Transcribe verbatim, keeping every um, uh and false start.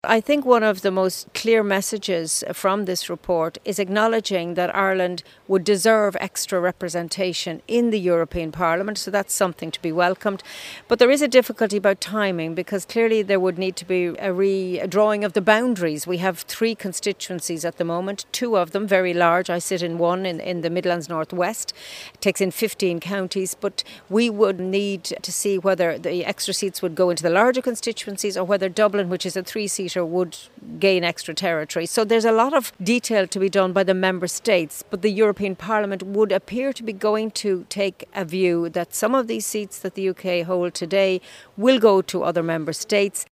I think one of the most clear messages from this report is acknowledging that Ireland would deserve extra representation in the European Parliament, so that's something to be welcomed. But there is a difficulty about timing, because clearly there would need to be a redrawing of the boundaries. We have three constituencies at the moment, two of them very large. I sit in one in, in the Midlands North West. It takes in fifteen counties, but we would need to see whether the extra seats would go into the larger constituencies or whether Dublin, which is a three-seater, would gain extra territory. So there's a lot of detail to be done by the member states, but the European Parliament would appear to be going to take a view that some of these seats that the U K hold today will go to other member states.